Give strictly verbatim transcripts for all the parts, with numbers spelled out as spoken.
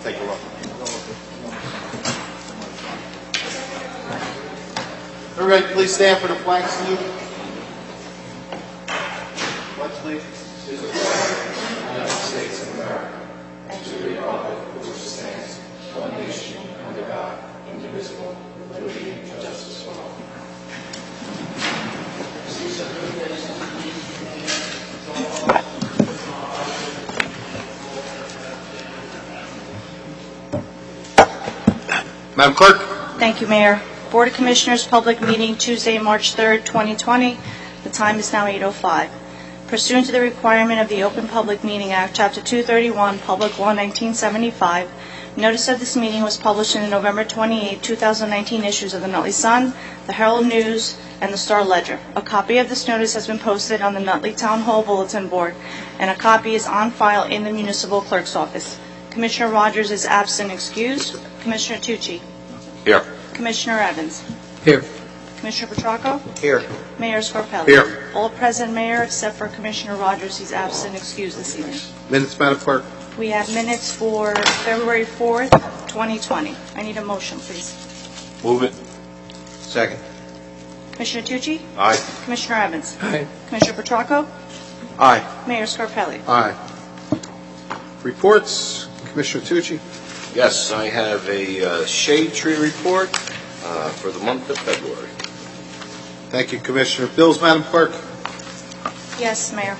take a look. Everybody, please stand for the flag salute. Pledge allegiance to the United States of America and to the republic for which it stands, one nation under God, indivisible, with liberty and justice for all. Madam Clerk. Thank you, Mayor. Board of Commissioners public meeting Tuesday, March third, twenty twenty. The time is now eight oh five. Pursuant to the requirement of the Open Public Meeting Act, Chapter two thirty-one, Public Law nineteen seventy-five, notice of this meeting was published in the November twenty-eighth, two thousand nineteen issues of the Nutley Sun, the Herald News, and the Star Ledger. A copy of this notice has been posted on the Nutley Town Hall Bulletin Board, and a copy is on file in the Municipal Clerk's office. Commissioner Rogers is absent excused. Commissioner Tucci. Here. Commissioner Evans. Here. Commissioner Petracco. Here. Mayor Scarpelli. Here. All present, Mayor, except for Commissioner Rogers. He's absent excused this evening. Minutes, Madam Clerk. We have minutes for February fourth, twenty twenty. I need a motion, please. Move it. Second. Commissioner Tucci. Aye. Commissioner Evans. Aye. Commissioner Petracco. Aye. Mayor Scarpelli. Aye. Reports. Commissioner Tucci. Yes, I have a uh, shade tree report uh, for the month of February. Thank you, Commissioner. Bills, Madam Clerk. Yes, Mayor.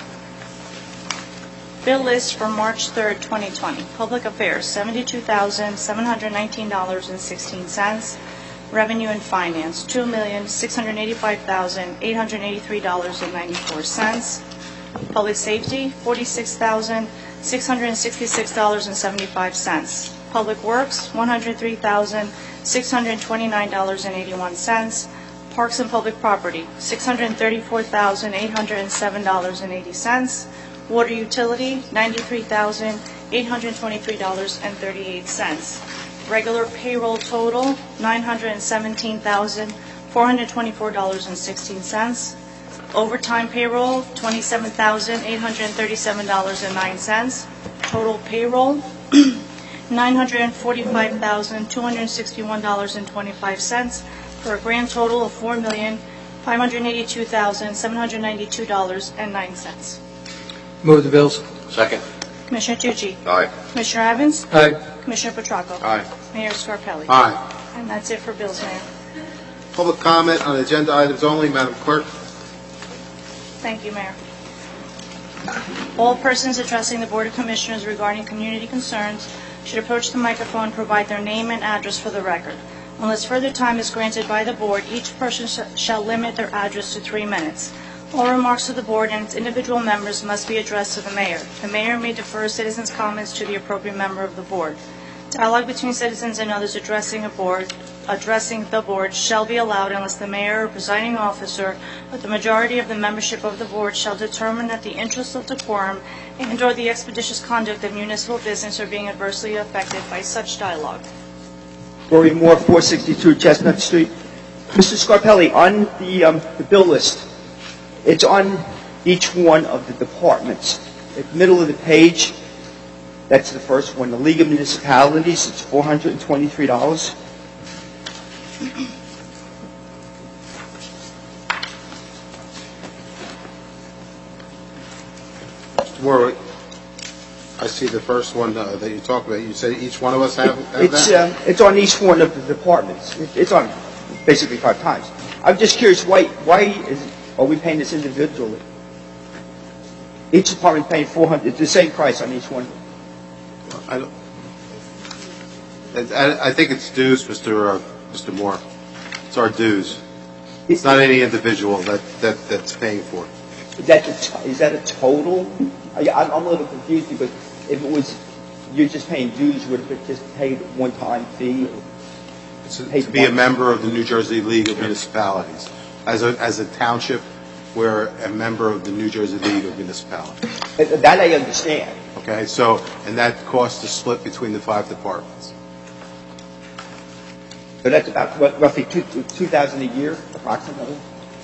Bill list for March third, twenty twenty. Public Affairs, seventy-two thousand seven hundred nineteen dollars and sixteen cents. Revenue and Finance, two million six hundred eighty-five thousand eight hundred eighty-three dollars and ninety-four cents. Public Safety, forty-six thousand six hundred sixty-six dollars and seventy-five cents. Public Works, one hundred three thousand six hundred twenty-nine dollars and eighty-one cents. Parks and Public Property, six hundred thirty-four thousand eight hundred seven dollars and eighty cents. Water Utility, ninety-three thousand eight hundred twenty-three dollars and thirty-eight cents. Regular payroll total, nine hundred seventeen thousand four hundred twenty-four dollars and sixteen cents. Overtime payroll, twenty-seven thousand eight hundred thirty-seven dollars and nine cents. Total payroll, nine hundred forty-five thousand two hundred sixty-one dollars and twenty-five cents, for a grand total of four million five hundred eighty-two thousand seven hundred ninety-two dollars and nine cents. Move the bills. Second. Commissioner Tucci. Aye. Commissioner Evans. Aye. Commissioner Petracco. Aye. Mayor Scarpelli. Aye. And that's it for bills, Mayor. Public comment on agenda items only, Madam Clerk. Thank you, Mayor. All persons addressing the Board of Commissioners regarding community concerns should approach the microphone and provide their name and address for the record. Unless further time is granted by the Board, each person sh- shall limit their address to three minutes. All remarks to the Board and its individual members must be addressed to the Mayor. The Mayor may defer citizens' comments to the appropriate member of the Board. Dialogue between citizens and others addressing a board, addressing the Board shall be allowed unless the Mayor or presiding officer or the majority of the membership of the Board shall determine that the interests of decorum and/or the expeditious conduct of municipal business are being adversely affected by such dialogue. Rory Moore, four sixty-two Chestnut Street. Mister Scarpelli, on the, um, the bill list, it's on each one of the departments. At the middle of the page, that's the first one. The League of Municipalities, it's four hundred twenty-three dollars. Mister Moore, I see the first one uh, that you talk about. You say each one of us have, have It's, that? uh, it's on each one of the departments. It- It's on basically five times. I'm just curious, why, why is, are we paying this individually? Each department paying four hundred, it's the same price on each one. I, don't- I, I think it's dues, Mister Uh, Mister Moore. It's our dues. It's not any individual that, that that's paying for it. Is that, the t- is that a total? I, I'm I'm a little confused because if it was, you're just paying dues, would it just paid one-time fee? It's a- to be a member of the New Jersey League of Municipalities. As a, as a township, we're a member of the New Jersey League of Municipalities. Uh, That I understand. Okay, so, and that cost is split between the five departments. So that's about what, roughly two two thousand a year, approximately.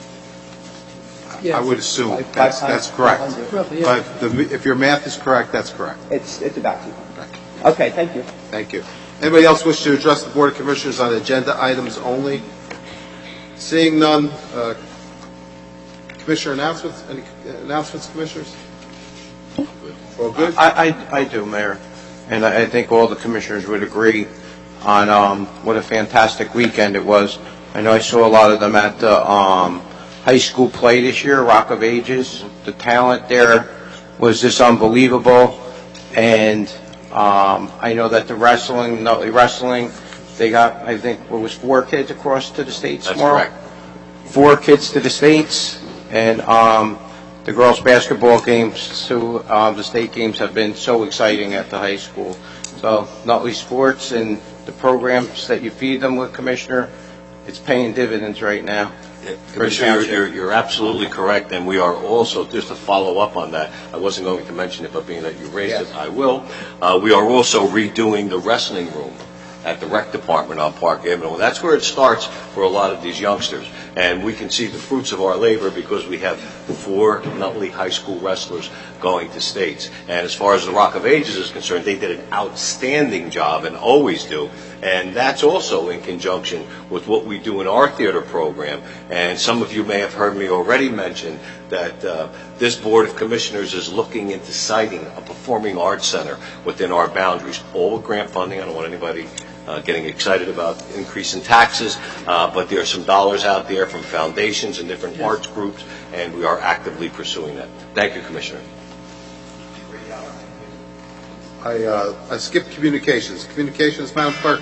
I would assume Five- that's, five that's times correct. five hundred. Roughly, yeah. But the, if your math is correct, that's correct. It's it's about two hundred. Okay, thank you. Thank you. Anybody else wish to address the Board of Commissioners on agenda items only? Seeing none, uh, Commissioner announcements? Any announcements, Commissioners? All good? I, I, I do, Mayor, and I, I think all the commissioners would agree on um, what a fantastic weekend it was. I know I saw a lot of them at the um, high school play this year, Rock of Ages. The talent there was just unbelievable, and um, I know that the wrestling, Nutley Wrestling, they got, I think, what was four kids across to the States That's tomorrow? correct. Four kids to the States, and um, the girls' basketball games to um, the state games have been so exciting at the high school. So Nutley Sports and the programs that you feed them with, Commissioner, it's paying dividends right now. Commissioner, you're, you're, you're absolutely correct, and we are also, just to follow up on that, I wasn't going to mention it, but being that you raised Yes. it, I will. Uh, we are also redoing the wrestling room at the rec department on Park Avenue. And that's where it starts for a lot of these youngsters. And we can see the fruits of our labor because we have four Nutley High School wrestlers going to states. And as far as the Rock of Ages is concerned, they did an outstanding job and always do. And that's also in conjunction with what we do in our theater program. And some of you may have heard me already mention that uh, this Board of Commissioners is looking into siting a performing arts center within our boundaries, all with grant funding. I don't want anybody Uh, getting excited about increase in taxes, uh, but there are some dollars out there from foundations and different arts groups, and we are actively pursuing that. Thank you, Commissioner. I, uh, I skipped communications. Communications, Madam Clerk?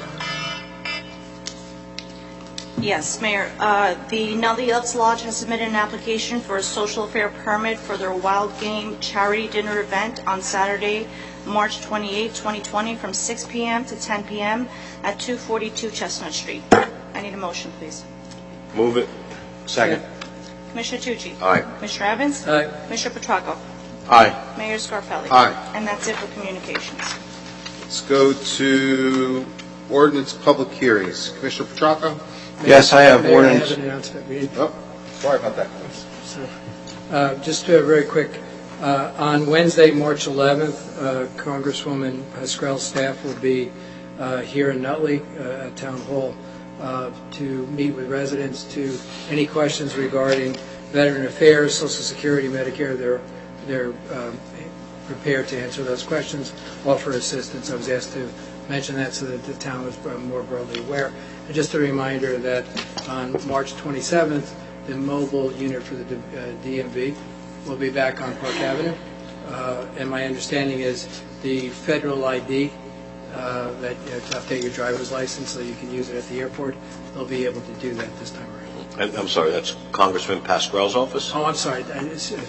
Yes, Mayor. Uh, The Nutley Elks Lodge has submitted an application for a social affair permit for their Wild Game Charity Dinner event on Saturday, March twenty-eighth, twenty twenty, from six p m to ten p m at two forty-two Chestnut Street. I need a motion, please. Move it. Second. Commissioner Tucci? Aye. Commissioner Evans? Aye. Commissioner Petracco? Aye. Mayor Scarpelli? Aye. And that's it for communications. Let's go to ordinance public hearings. Commissioner Petracco? Yes, I have Mayor, I ordinance. have an announcement. We- Oh, sorry about that. so, uh, Just uh, very quick, uh, on Wednesday, March eleventh, uh, Congresswoman Pascrell's staff will be uh, here in Nutley uh, at Town Hall uh, to meet with residents to any questions regarding Veteran Affairs, Social Security, Medicare. They're they're um, prepared to answer those questions, offer assistance. I was asked to mention that so that the town was uh, more broadly aware. And just a reminder that on March twenty-seventh, the mobile unit for the uh, D M V will be back on Park Avenue. Uh, and my understanding is the federal I D, uh, that you know, to update your driver's license so you can use it at the airport, they'll be able to do that this time around. And I'm sorry, that's Congressman Pascrell's office? Oh, I'm sorry. I- it's, uh,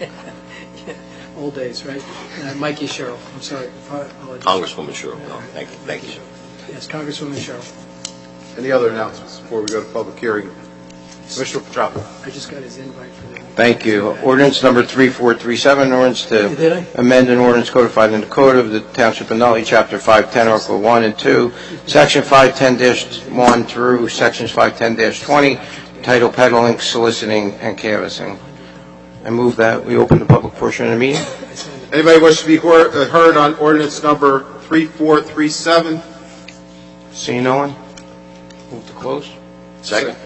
Old days, right? Uh, Mikey Sherrill, I'm sorry. Apologies. Congresswoman Sherrill. No, thank you. Thank you. Yes, Congresswoman Sherrill. Any other announcements before we go to public hearing? Commissioner Petracco? I just got his invite for the... Thank you. Ordinance number three four three seven, ordinance to Did I? amend an ordinance codified in the Code of the Township of Nutley, Chapter five ten, Article one and two, Section five ten dash one through Sections five ten dash twenty, title peddling, soliciting, and canvassing. I move that we open the public portion of the meeting. Anybody wish to be heard uh, heard on ordinance number three four three seven? Seeing no one? Move to close. Second.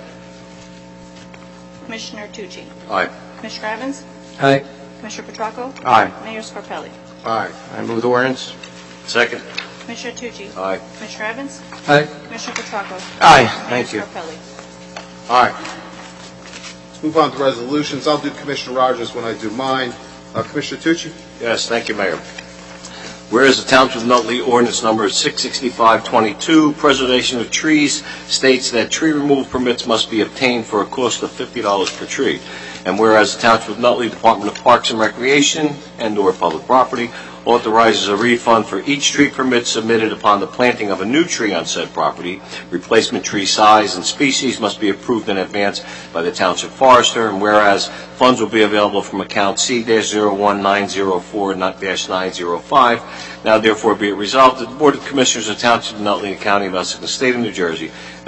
Commissioner Tucci? Aye. Commissioner Evans? Aye. Commissioner Petracco? Aye. Mayor Scarpelli? Aye. I move the ordinance. Second. Commissioner Tucci? Aye. Commissioner Evans? Aye. Commissioner Petracco? Aye. Mayor Thank you. Scarpelli? Aye. Let's move on to resolutions. I'll do Commissioner Rogers when I do mine. Uh, Commissioner Tucci? Yes, thank you, Mayor. Whereas the Township of Nutley ordinance number six sixty-five twenty-two, preservation of trees, states that tree removal permits must be obtained for a cost of fifty dollars per tree. And whereas the Township of Nutley Department of Parks and Recreation and/or Public Property authorizes a refund for each tree permit submitted upon the planting of a new tree on said property. Replacement tree size and species must be approved in advance by the Township Forester, and whereas funds will be available from account C zero one nine zero four nine zero five, now therefore be it resolved that the Board of Commissioners of the Township of Nutley, the County of Essex, the State of New Jersey,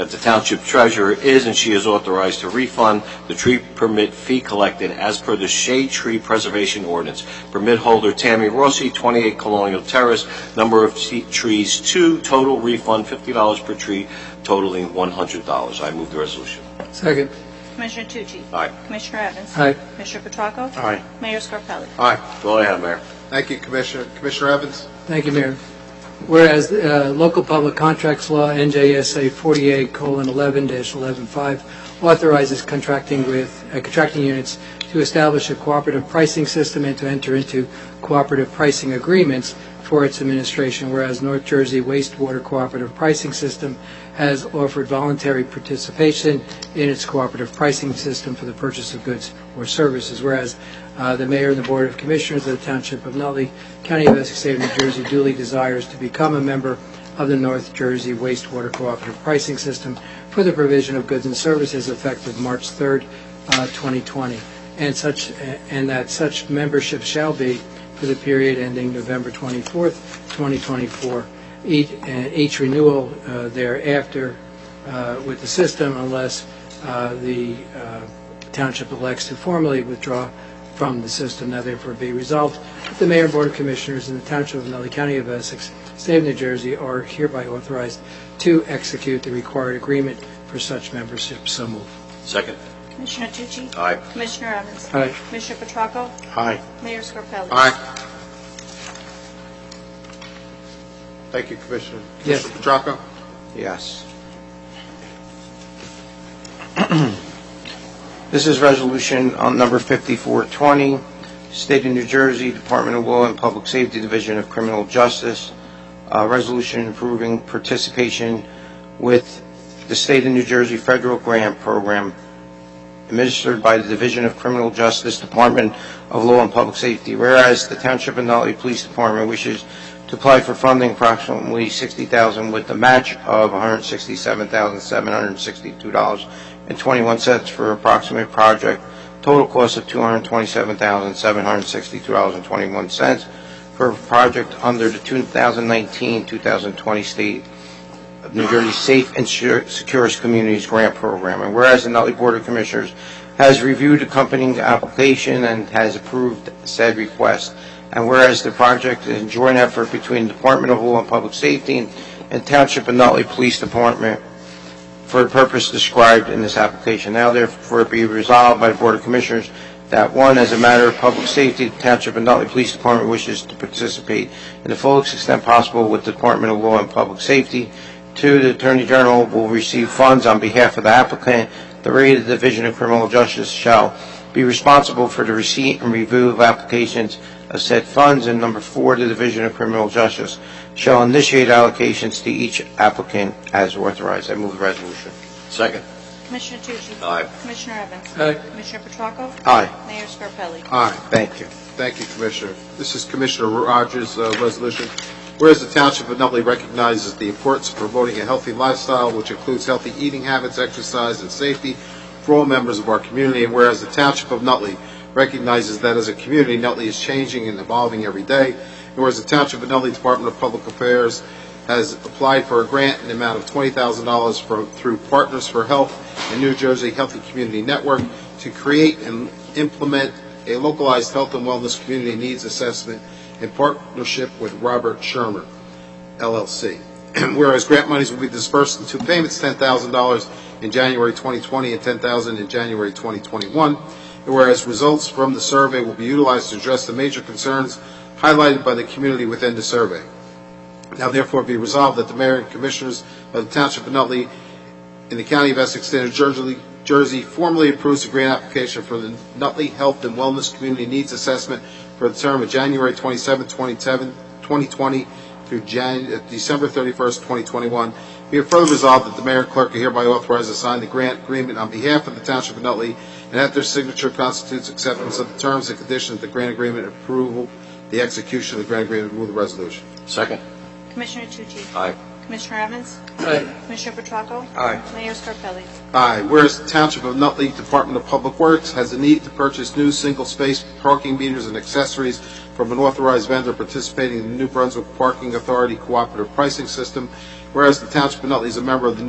that the township treasurer is and she is authorized to refund the tree permit fee collected as per the shade tree preservation ordinance. Permit holder Tammy Rossi, twenty-eight Colonial Terrace, number of t- trees two, total refund fifty dollars per tree, totaling one hundred dollars. I move the resolution. Second. Commissioner Tucci? Aye. Commissioner Evans? Aye. Commissioner Petracco? Aye. Mayor Scarpelli? Aye. That's all I have, Mayor. Thank you, Commissioner. Commissioner Evans? Thank you, Mayor. Whereas uh, local public contracts law, N J S A forty-eight colon eleven dash eleven five, authorizes contracting with uh, contracting units to establish a cooperative pricing system and to enter into cooperative pricing agreements for its administration, whereas North Jersey Wastewater Cooperative Pricing System has offered voluntary participation in its cooperative pricing system for the purchase of goods or services, whereas uh, the Mayor and the Board of Commissioners of the Township of Nutley, County of Essex, State of New Jersey, duly desires to become a member of the North Jersey Wastewater Cooperative Pricing System for the provision of goods and services effective March third, uh, twenty twenty, and such and that such membership shall be for the period ending November twenty-fourth, twenty twenty-four. Each, uh, each renewal uh, thereafter uh, with the system, unless uh, the uh, township elects to formally withdraw from the system. Now therefore be resolved that the Mayor and Board of Commissioners in the Township of Nutley, County of Essex, State of New Jersey are hereby authorized to execute the required agreement for such membership. So moved. Second. Commissioner Tucci? Aye. Commissioner Evans? Aye. Commissioner Petracco? Aye. Mayor Scarpelli? Aye. Thank you, Commissioner. Yes. Commissioner Petracco? Yes. This is resolution on number fifty-four twenty, State of New Jersey, Department of Law and Public Safety, Division of Criminal Justice, uh, resolution approving participation with the State of New Jersey Federal Grant Program administered by the Division of Criminal Justice, Department of Law and Public Safety. Whereas the Township of Nutley Police Department wishes to apply for funding approximately sixty thousand dollars with a match of one hundred sixty-seven thousand seven hundred sixty-two dollars and twenty-one cents for approximate project, total cost of two hundred twenty-seven thousand seven hundred sixty-two dollars and twenty-one cents for a project under the two thousand nineteen two thousand twenty State of New Jersey Safe and Secure Communities Grant Program. And whereas the Nutley Board of Commissioners has reviewed accompanying application and has approved said request, and whereas the project is a joint effort between the Department of Law and Public Safety and, and Township of Nutley Police Department for the purpose described in this application. Now therefore be resolved by the Board of Commissioners that one, as a matter of public safety, the Township of Nutley Police Department wishes to participate in the fullest extent possible with the Department of Law and Public Safety. Two, the Attorney General will receive funds on behalf of the applicant. The rate of the Division of Criminal Justice shall be responsible for the receipt and review of applications of said funds. And number four, the Division of Criminal Justice shall initiate allocations to each applicant as authorized. I move the resolution. Second. Commissioner Tucci? Aye. Commissioner Evans? Aye. Commissioner Petracco? Aye. Mayor Scarpelli? Aye. Thank you. Thank you, Commissioner. This is Commissioner Rogers' uh, resolution. Whereas the Township of Nutley recognizes the importance of promoting a healthy lifestyle, which includes healthy eating habits, exercise, and safety for all members of our community, and whereas the Township of Nutley recognizes that as a community, Nutley is changing and evolving every day, and whereas the Township of Nutley Department of Public Affairs has applied for a grant in the amount of twenty thousand dollars for, through Partners for Health and New Jersey Healthy Community Network to create and implement a localized health and wellness community needs assessment in partnership with Robert Shermer, L L C. Whereas grant monies will be dispersed in two payments, ten thousand dollars in January twenty twenty and ten thousand dollars in January twenty twenty-one. And whereas results from the survey will be utilized to address the major concerns highlighted by the community within the survey. Now therefore be resolved that the Mayor and Commissioners of the Township of Nutley in the County of Essex, State of Jersey, Jersey formally approves the grant application for the Nutley Health and Wellness Community Needs Assessment for the term of January twenty-seventh, twenty twenty through Jan- uh, December thirty-first, twenty twenty-one. Be it further resolved that the Mayor and Clerk are hereby authorized to sign the grant agreement on behalf of the Township of Nutley, and that their signature constitutes acceptance of the terms and conditions of the grant agreement and approval, the execution of the grant agreement. Move the resolution. Second. Commissioner Tucci? Aye. Commissioner Evans? Aye. Commissioner Petracco? Aye. Mayor Scarpelli? Aye. Whereas the Township of Nutley Department of Public Works has a need to purchase new single-space parking meters and accessories from an authorized vendor participating in the New Brunswick Parking Authority Cooperative Pricing System. Whereas the Township of Nutley is a member of the New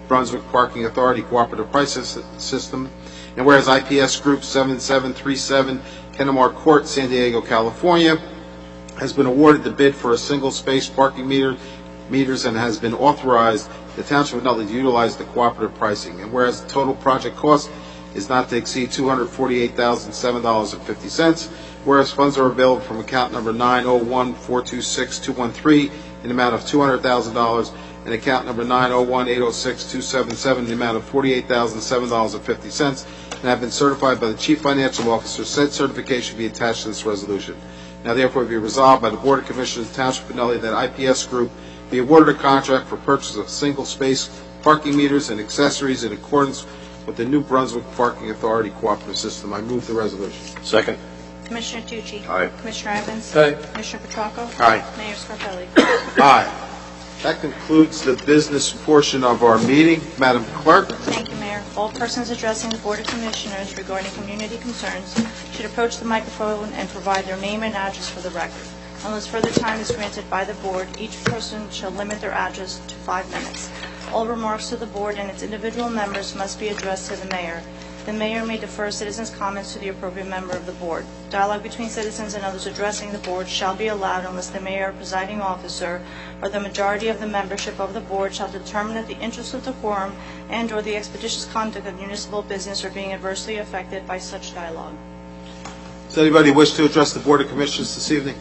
Brunswick Parking Authority Cooperative Pricing System. And whereas I P S Group seven seven three seven, Kennemar Court, San Diego, California, has been awarded the bid for a single-space parking meter meters and has been authorized the Township of Nutley to utilize the cooperative pricing. And whereas the total project cost is not to exceed two hundred forty-eight thousand seven dollars and fifty cents, whereas funds are available from account number nine oh one, four two six, two one three in the amount of two hundred thousand dollars and account number nine oh one, eight oh six, two seven seven in the amount of forty-eight thousand seven dollars and fifty cents, and have been certified by the Chief Financial Officer. Said certification be attached to this resolution. Now therefore be resolved by the Board of Commissioners of the Township of Nutley that I P S Group be awarded a contract for purchase of single-space parking meters and accessories in accordance with the New Brunswick Parking Authority Cooperative System. I move the resolution. Second. Commissioner Tucci? Aye. Commissioner Evans? Aye. Commissioner Petracco? Aye. Mayor Scarpelli? Aye. That concludes the business portion of our meeting. Madam Clerk? Thank you, Mayor. All persons addressing the Board of Commissioners regarding community concerns should approach the microphone and provide their name and address for the record. Unless further time is granted by the Board, each person shall limit their address to five minutes. All remarks to the Board and its individual members must be addressed to the Mayor. The Mayor may defer citizens' comments to the appropriate member of the Board. Dialogue between citizens and others addressing the Board shall be allowed unless the Mayor or presiding officer or the majority of the membership of the Board shall determine that the interests of the quorum and/or the expeditious conduct of municipal business are being adversely affected by such dialogue. Does anybody wish to address the Board of Commissioners this evening?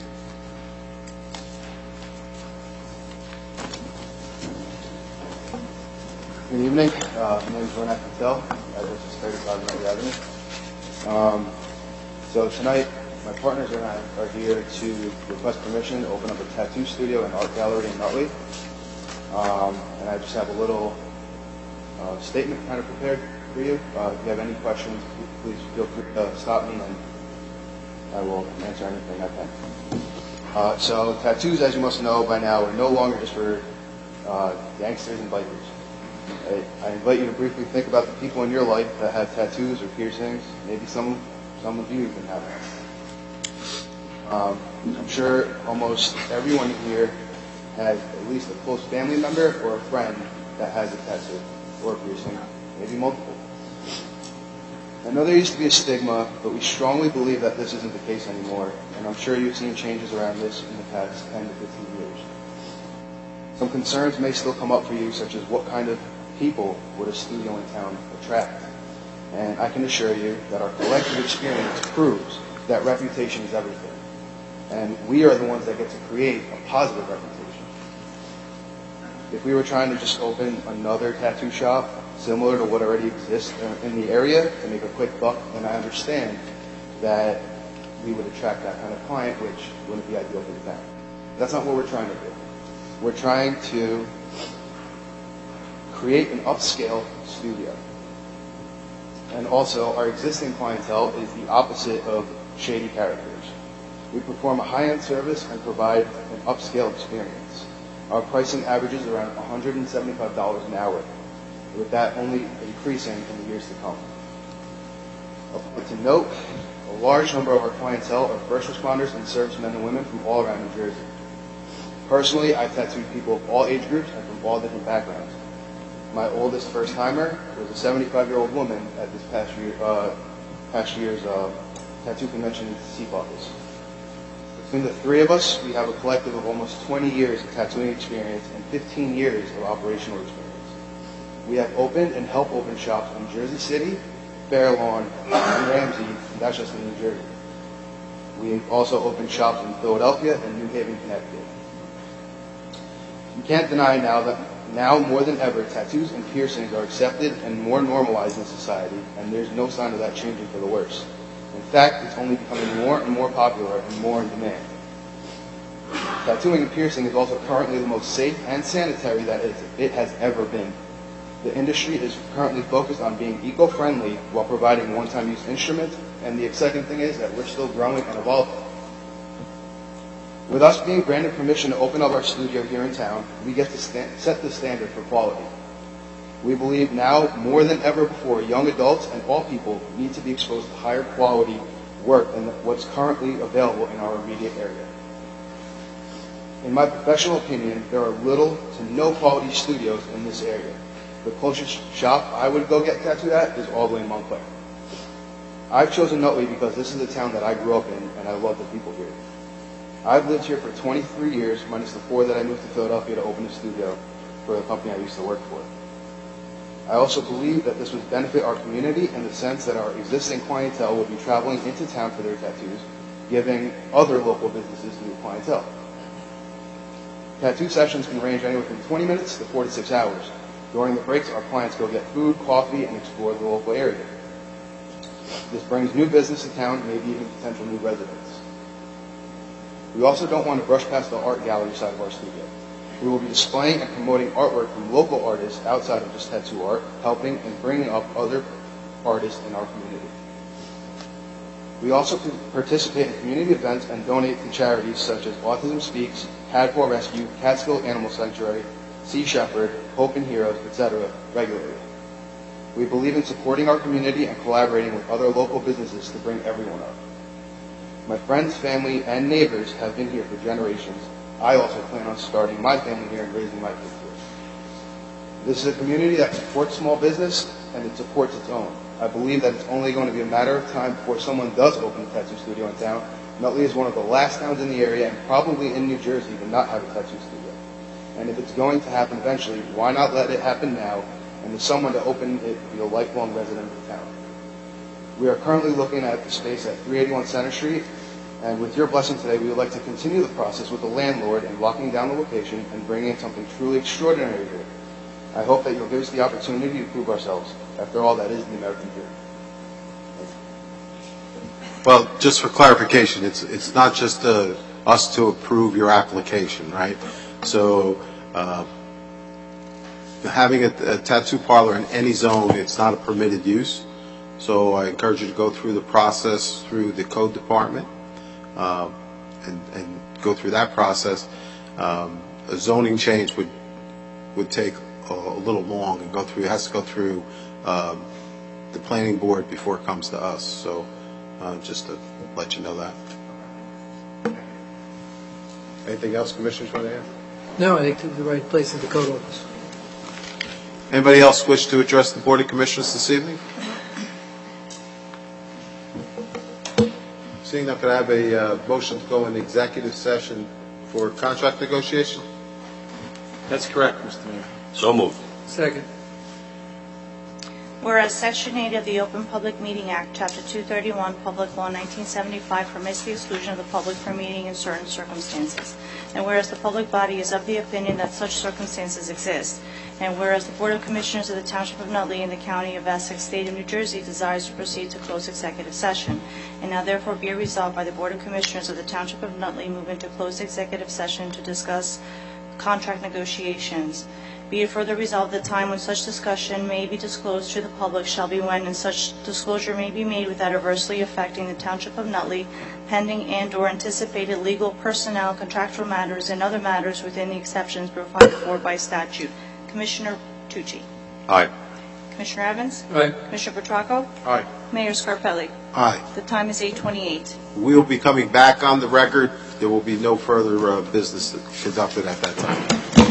Good evening. Uh, my name is Ronak Patel. Address is thirty-five Nutley Avenue. Um, so tonight, my partners and I are here to request permission to open up a tattoo studio and art gallery in Nutley. Um, and I just have a little uh, statement kind of prepared for you. Uh, if you have any questions, please feel free to stop me and I will answer anything I can. Uh, so tattoos, as you must know by now, are no longer just for uh, gangsters and bikers. I, I invite you to briefly think about the people in your life that have tattoos or piercings. Maybe some, some of you even have them. Um, I'm sure almost everyone here has at least a close family member or a friend that has a tattoo or a piercing, maybe multiple. I know there used to be a stigma, but we strongly believe that this isn't the case anymore, and I'm sure you've seen changes around this in the past ten to fifteen years. Some concerns may still come up for you, such as what kind of people would a studio in town attract? And I can assure you that our collective experience proves that reputation is everything. And we are the ones that get to create a positive reputation. If we were trying to just open another tattoo shop similar to what already exists in the area to make a quick buck, then I understand that we would attract that kind of client, which wouldn't be ideal for the town. That's not what we're trying to do. We're trying to create an upscale studio. And also, our existing clientele is the opposite of shady characters. We perform a high-end service and provide an upscale experience. Our pricing averages around one hundred seventy-five dollars an hour, with that only increasing in the years to come. But to note, a large number of our clientele are first responders and servicemen and women from all around New Jersey. Personally, I've tattooed people of all age groups and from all different backgrounds. My oldest first-timer was a seventy-five-year-old woman at this past year, uh, past year's uh, tattoo convention in Secaucus. Between the three of us, we have a collective of almost twenty years of tattooing experience and fifteen years of operational experience. We have opened and helped open shops in Jersey City, Fair Lawn, and Ramsey, and that's just in New Jersey. We've also opened shops in Philadelphia and New Haven, Connecticut. You can't deny now that now more than ever, tattoos and piercings are accepted and more normalized in society, and there's no sign of that changing for the worse. In fact, it's only becoming more and more popular and more in demand. Tattooing and piercing is also currently the most safe and sanitary that it has ever been. The industry is currently focused on being eco-friendly while providing one-time use instruments, and the exciting thing is that we're still growing and evolving. With us being granted permission to open up our studio here in town, we get to stand, set the standard for quality. We believe now more than ever before, young adults and all people need to be exposed to higher quality work than what's currently available in our immediate area. In my professional opinion, there are little to no quality studios in this area. The closest shop I would go get tattooed at is all the way in Montclair. I've chosen Nutley because this is the town that I grew up in, and I love the people here. I've lived here for twenty-three years, minus the four that I moved to Philadelphia to open a studio for the company I used to work for. I also believe that this would benefit our community in the sense that our existing clientele will be traveling into town for their tattoos, giving other local businesses new clientele. Tattoo sessions can range anywhere from twenty minutes to four to six hours. During the breaks, our clients go get food, coffee, and explore the local area. This brings new business to town, maybe even potential new residents. We also don't want to brush past the art gallery side of our studio. We will be displaying and promoting artwork from local artists outside of just tattoo art, helping and bringing up other artists in our community. We also participate in community events and donate to charities such as Autism Speaks, Hadfor Rescue, Catskill Animal Sanctuary, Sea Shepherd, Hope and Heroes, et cetera regularly. We believe in supporting our community and collaborating with other local businesses to bring everyone up. My friends, family, and neighbors have been here for generations. I also plan on starting my family here and raising my kids here. This is a community that supports small business, and it supports its own. I believe that it's only going to be a matter of time before someone does open a tattoo studio in town. Nutley is one of the last towns in the area, and probably in New Jersey, to not have a tattoo studio. And if it's going to happen eventually, why not let it happen now, and for someone to open it be a lifelong resident of the town? We are currently looking at the space at three eighty-one Center Street, and with your blessing today, we would like to continue the process with the landlord in locking down the location and bringing in something truly extraordinary here. I hope that you'll give us the opportunity to prove ourselves. After all, that is the American dream. Well, just for clarification, it's it's not just uh, us to approve your application, right? So uh, having a, a tattoo parlor in any zone, it's not a permitted use. So I encourage you to go through the process through the code department uh, and, and go through that process. Um, a zoning change would would take a, a little long and go through. It has to go through um, the planning board before it comes to us. So uh, just to let you know that. Anything else, commissioners, want to add? No, I think to the right place in the code office. Anybody else wish to address the Board of Commissioners this evening? Seeing that, could I have a uh, motion to go into executive session for contract negotiation? That's correct, Mister Mayor. So moved. Second. Whereas Section eight of the Open Public Meeting Act, Chapter two thirty-one, Public Law nineteen seventy-five permits the exclusion of the public from meeting in certain circumstances. And whereas the public body is of the opinion that such circumstances exist, and whereas the Board of Commissioners of the Township of Nutley in the County of Essex, State of New Jersey desires to proceed to close executive session, and now therefore be resolved by the Board of Commissioners of the Township of Nutley move into closed executive session to discuss contract negotiations. Be it further resolved, the time when such discussion may be disclosed to the public shall be when and such disclosure may be made without adversely affecting the Township of Nutley, pending and/or anticipated legal, personnel, contractual matters, and other matters within the exceptions provided for by statute. Commissioner Tucci. Aye. Commissioner Evans? Aye. Commissioner Petracco? Aye. Mayor Scarpelli? Aye. The time is eight twenty-eight. We will be coming back on the record. There will be no further uh, business conducted at that time.